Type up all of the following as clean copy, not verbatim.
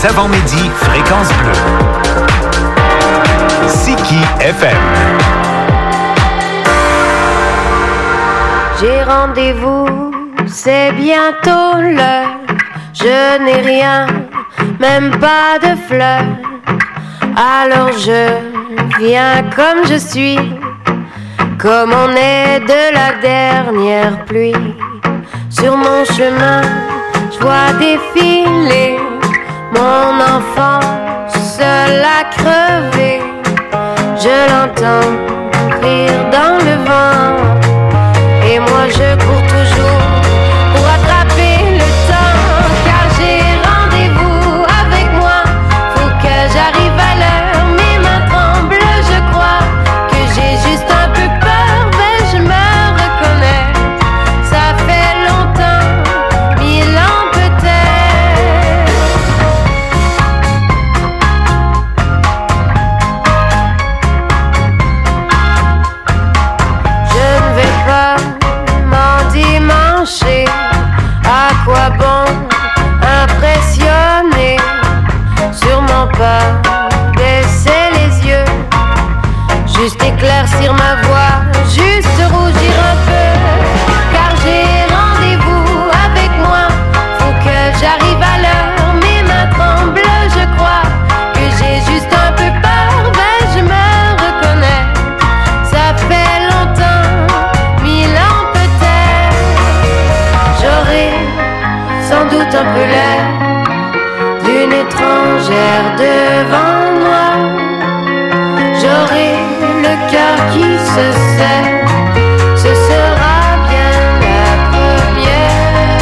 les avant-midi Fréquence Bleue. Siki FM. J'ai rendez-vous, c'est bientôt l'heure. Je n'ai rien, même pas de fleurs. Alors je viens comme je suis, comme on est de la dernière pluie. Sur mon chemin, je vois défiler mon enfant seul à crever. Je l'entends rire dans le vent, et moi je cours toujours pour attraper le temps. Car j'ai rendez-vous avec moi, faut que j'arrive à l'heure. Mes mains tremblent, je crois que j'ai juste un peu peur, mais je me reconnais. Ça fait longtemps, 1000 ans peut-être. Je ne vais pas m'endimancher, à quoi bon impressionner? Sûrement pas baisser les yeux, juste éclaircir ma voix, juste rougir un peu. Car j'ai rendez-vous avec moi, faut que j'arrive à l'heure. Mes mains tremblent, je crois que j'ai juste un peu peur, mais je me reconnais. Ça fait longtemps, 1000 ans peut-être. J'aurai sans doute un peu l'air d'une étrangère devant moi. J'aurai le cœur qui se serre, ce sera bien la première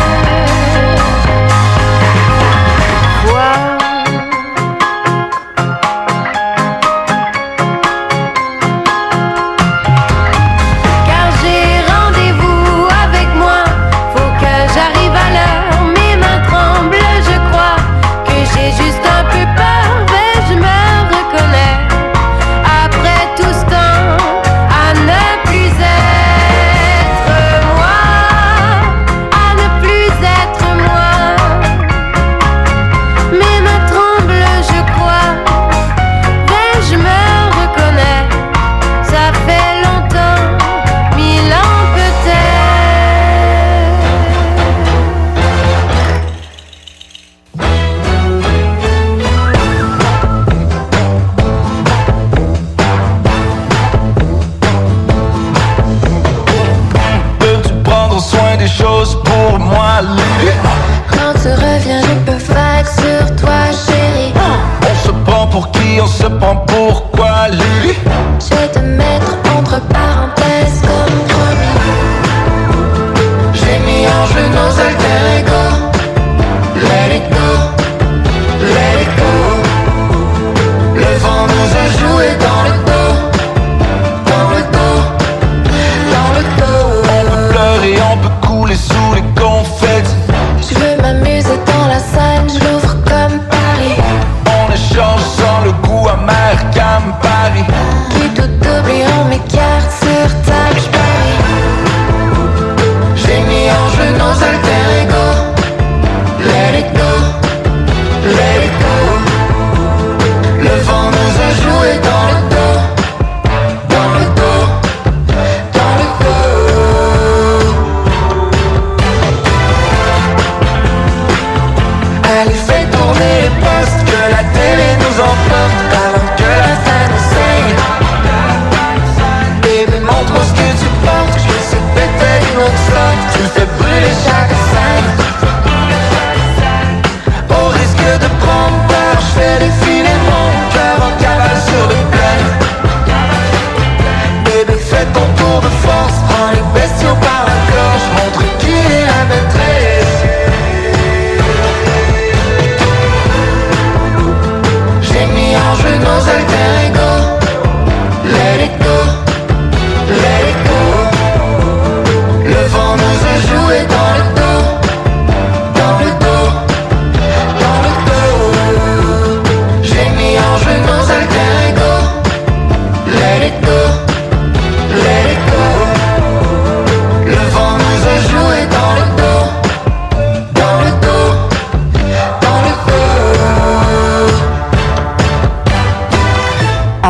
fois. Car j'ai rendez-vous avec moi, faut que j'arrive à l'heure. Mes mains tremblent, je crois que j'ai juste un peu peur, mais je me reconnais. Après tout ce temps, à ne plus être moi, à ne plus être moi. Mes mains tremblent, je crois, mais je me reconnais. Ça fait longtemps, 1000 ans peut-être. Peux-tu prendre soin des choses pour moi, Lily? Quand tu reviens, je peux vague sur toi, chérie. On se prend pour qui? On se prend pour quoi, Lily? Je vais te mettre entre parenthèses comme promis. J'ai mis en jeu nos alter ego. Let it go, let it go. Le vent nous a joué dans le dos, dans le dos, dans le dos. On peut pleurer, on peut couler sous les confettis. Je veux m'amuser dans la scène, je l'ouvre comme Paris. On échange sans le goût amer Campari. Qui tout double et on m'écarte sur table, je parie. J'ai mis en jeu nos alter ego. Let it go, let it go. Le vent nous a joué dans le dos, dans le dos, dans le dos. Allez, fais tourner les postes, que la télé nous emporte avant que la fin ne saigne. Bébé, montre-moi ce que tu portes, je sais peut-être une autre sorte. Tu fais brûler chaque scène. Au risque de prendre peur, je fais défiler mon cœur en cavale sur le plaine. Bébé, fais ton tour de force, prends les bestiaux par la gorge, montre qui est la maîtresse. J'ai mis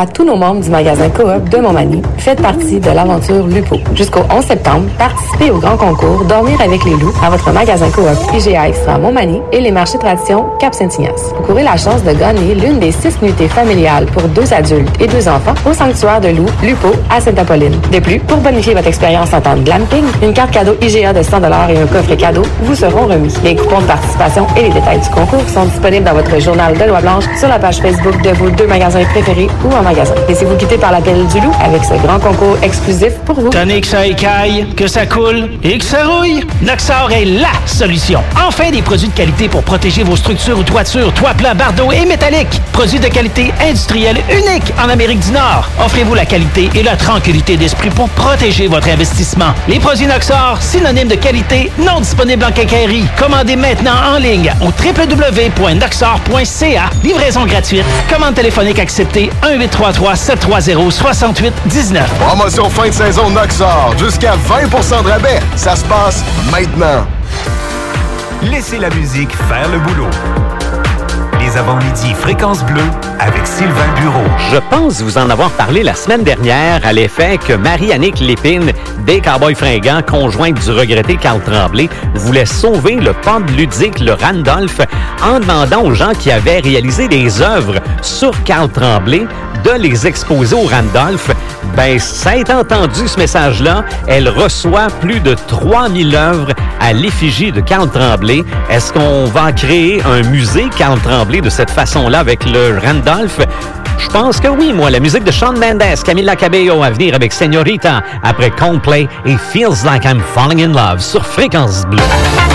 à tous nos membres du magasin Coop de Montmagny. Faites partie de l'aventure Lupo. Jusqu'au 11 septembre, participez au grand concours Dormir avec les loups à votre magasin Coop IGA Extra Montmagny et les marchés tradition Cap-Saint-Ignace. Vous courez la chance de gagner l'une des 6 nuitées familiales pour 2 adultes et 2 enfants au sanctuaire de loups Lupo à Sainte-Apolline. De plus, pour bonifier votre expérience en temps de glamping, une carte cadeau IGA de 100$ et un coffret cadeau vous seront remis. Les coupons de participation et les détails du concours sont disponibles dans votre journal de Loi Blanche, sur la page Facebook de vos 2 magasins préférés ou en magasin. Laissez-vous quitter par l'appel du loup avec ce grand concours exclusif pour vous. Tenez que ça écaille, que ça coule et que ça rouille. Noxor est LA solution. Enfin des produits de qualité pour protéger vos structures ou toitures, toits plats, bardeaux et métalliques. Produits de qualité industrielle unique en Amérique du Nord. Offrez-vous la qualité et la tranquillité d'esprit pour protéger votre investissement. Les produits Noxor, synonymes de qualité, non disponibles en quincaillerie. Commandez maintenant en ligne au www.noxor.ca. Livraison gratuite. Commande téléphonique acceptée 1-833-730-6819. Promotion fin de saison Noxor. Jusqu'à 20% de rabais. Ça se passe maintenant. Laissez la musique faire le boulot. Les avant-midi Fréquence Bleue avec Sylvain Bureau. Je pense vous en avoir parlé la semaine dernière à l'effet que Marie-Annick Lépine, des Cowboys Fringants, conjointe du regretté Carl Tremblay, voulait sauver le pub ludique Le Randolph en demandant aux gens qui avaient réalisé des œuvres sur Carl Tremblay de les exposer au Randolph. Ben, ça a entendu ce message-là. Elle reçoit plus de 3000 œuvres à l'effigie de Carl Tremblay. Est-ce qu'on va créer un musée Carl Tremblay de cette façon-là avec le Randolph? Je pense que oui, moi. La musique de Shawn Mendes, Camila Cabello à venir avec Señorita après Coldplay et Feels Like I'm Falling in Love sur Fréquence Bleue.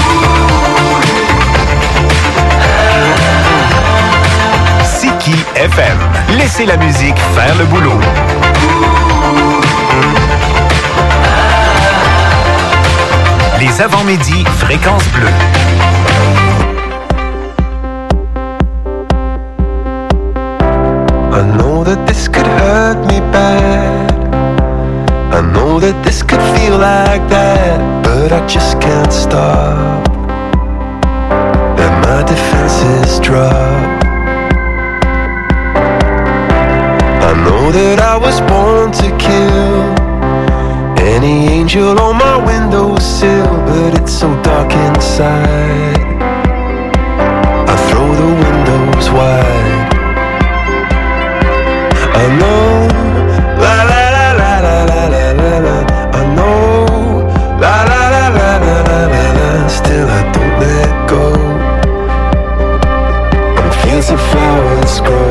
Siki FM. Laissez la musique faire le boulot. Les avant-midi Fréquence Bleue. I know that this could hurt me bad. I know that this could feel like that, but I just can't stop. And my defenses drop. I know that I was born to kill any angel on my windowsill, but it's so dark inside. I throw the windows wide. I know, la la la la la la la la la. I know, la la la la la la la la. Still I don't let go. And fields of flowers grow.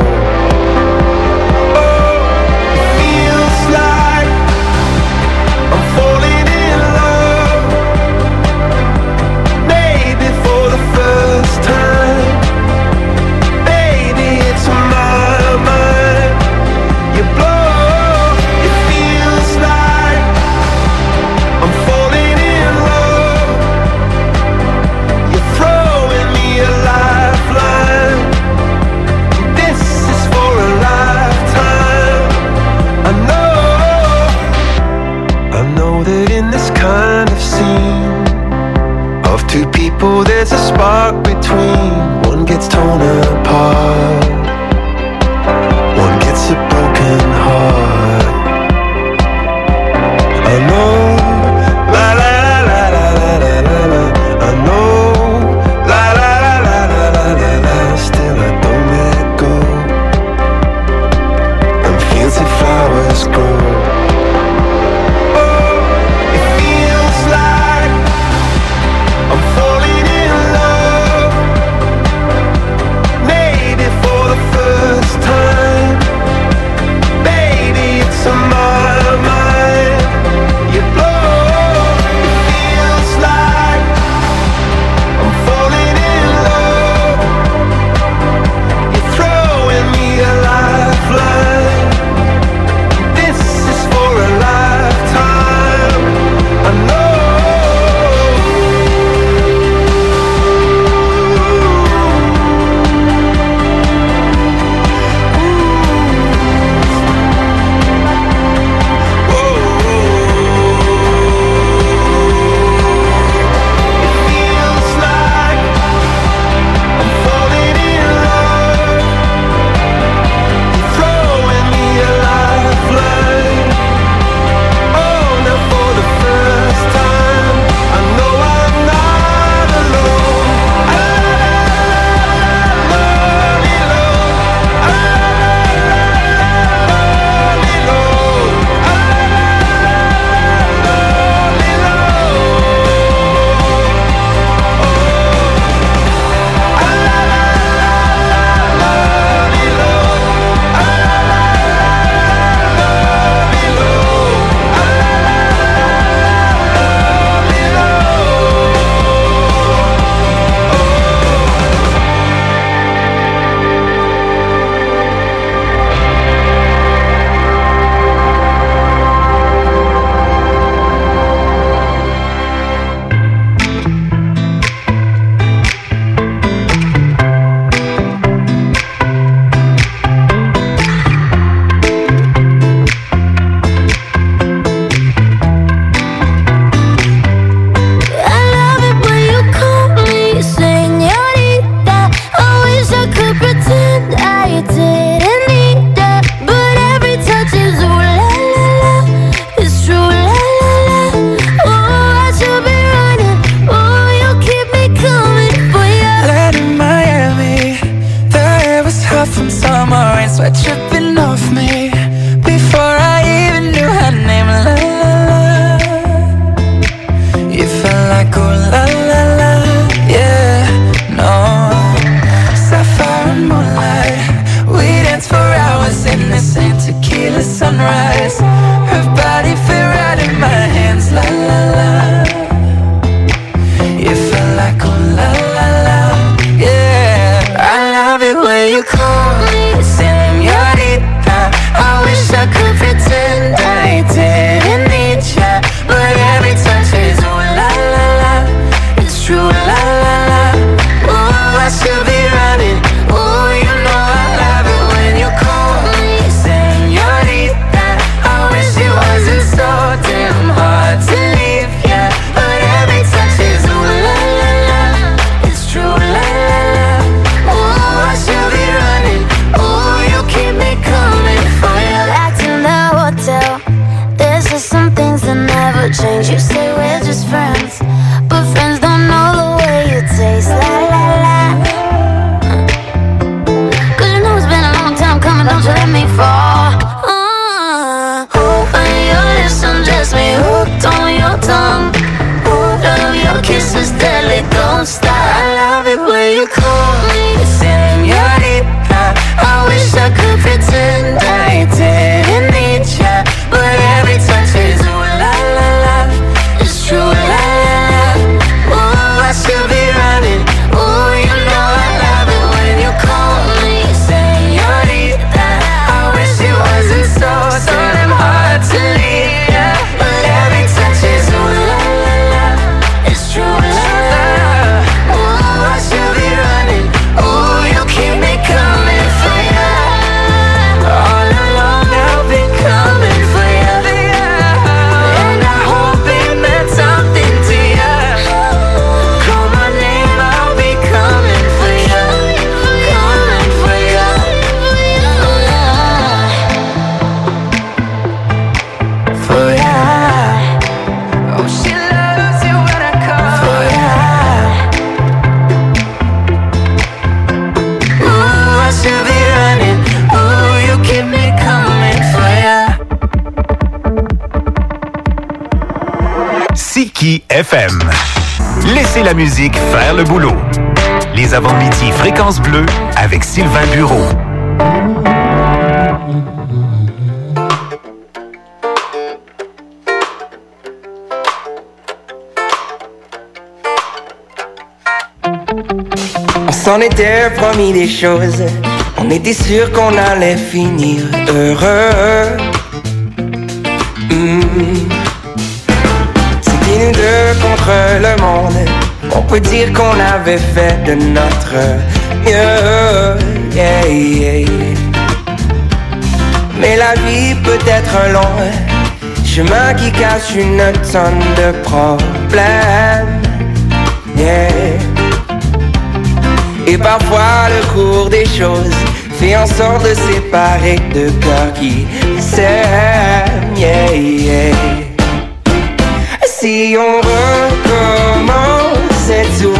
This is sweat dripping off me before I even knew her name. La la la, you felt like oh la la la, yeah, no. Sapphire and moonlight, we danced for hours in the same tequila sunrise. Her body fit right in my hands, la la la. You felt like oh la la la, yeah. I love it when you call me señorita. I wish I could pretend I didn't need ya, but every touch is ooh la la la. It's true la la la. Ooh, I should be running. Ooh, you know I love it when you call me señorita. I wish it wasn't so damn hard to leave ya, but every touch is ooh la la la. It's true la la la. Ooh, I should be running. Ooh, you keep me coming for ya. Back in the hotel, there's just some things that never change. You say we're just friends, but friends don't know the way you taste. La la la. Cause you know it's been a long time coming, don't you let me fall. When your lips undress me, hooked on your tongue. Love your kisses deadly, don't stop. I love it when you call me señorita. I wish I could pretend I didn't need ya, but every touch is ooh la la la. It's true la la la. Ooh, I should be running. Ooh, you know I love it when you call me señorita. I wish it wasn't so damn hard to leave ya, but every touch is ooh la la la. It's true la la. Ooh, I should be running. Ooh, you keep me coming for ya. All along I've been coming for ya, and I hope it meant something to ya. Call my name, I'll be coming for ya, coming for ya. For ya. Oh, she loves you when I call for ya. Ooh, I should be running. Ooh, you keep me coming for ya. Siki FM. Laissez la musique faire le boulot. Les avant-midi Fréquence Bleue avec Sylvain Bureau. On s'en était promis des choses, on était sûr qu'on allait finir heureux. C'était nous deux contre le monde, on peut dire qu'on avait fait de notre mieux, yeah, yeah. Mais la vie peut être un long chemin qui cache une tonne de problèmes, yeah. Et parfois le cours des choses fait en sorte de séparer deux cœurs qui s'aiment, yeah, yeah. Si on recommençait tout